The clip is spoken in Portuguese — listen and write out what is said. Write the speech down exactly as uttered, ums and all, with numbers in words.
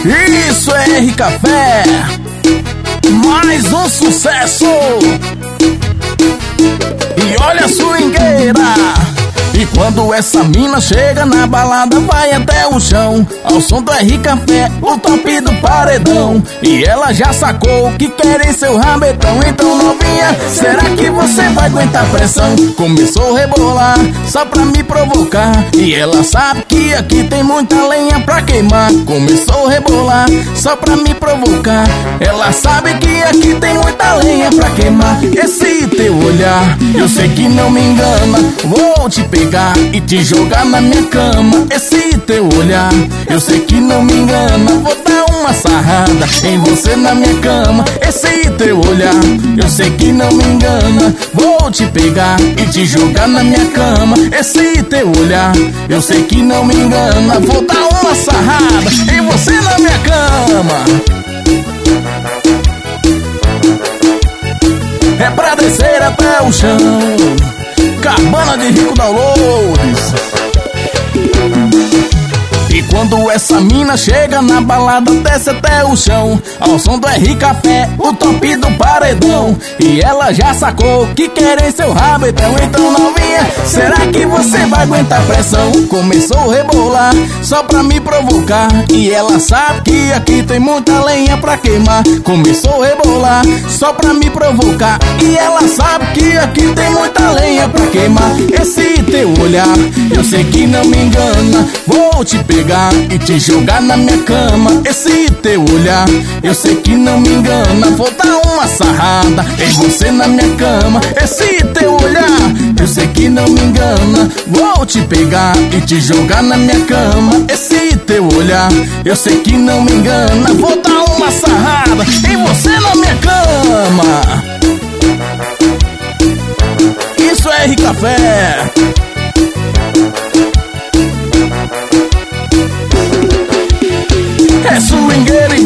Isso é R Café, mais um sucesso. E olha a swingueira. E quando essa mina chega na balada, vai até o chão, ao som do R Café, o top do paredão. E ela já sacou que querem seu rabetão. Então novinha, será que você vai aguentar pressão? Começou a rebolar, só pra me provocar. E ela sabe que aqui tem muita lenha pra queimar. Começou a rebolar, só pra me provocar. Ela sabe que aqui tem muita lenha pra queimar. Esse teu olhar, eu sei que não me engana. Vou te pegar e te jogar na minha cama. Esse teu olhar, eu sei que não me engana. Vou dar uma sarrada em você na minha cama. Esse teu olhar, eu sei que não me engana. Vou te pegar e te jogar na minha cama. Esse teu olhar, eu sei que não me engana. Vou dar uma sarrada em você na minha cama. É pra descer até o chão, Cabana de Rico Downloads. E quando essa mina chega na balada, desce até o chão, ao som do R Café, o top do paredão. E ela já sacou que querem seu rabetão. Então novinha, será que você vai aguentar pressão? Começou a rebolar, só pra me provocar. E ela sabe que aqui tem muita lenha pra queimar. Começou a rebolar, só pra me provocar. E ela sabe que aqui tem muita lenha pra queimar. Esse teu olhar, eu sei que não me engana. Vou te pegar e te jogar na minha cama. Esse teu olhar, eu sei que não me engana. Vou dar uma sarrada em você na minha cama. Esse teu olhar, eu sei que não me engana. Vou te pegar e te jogar na minha cama. Esse teu olhar, eu sei que não me engana. Vou dar uma sarrada em você na minha cama. Isso é R Café. É swingueira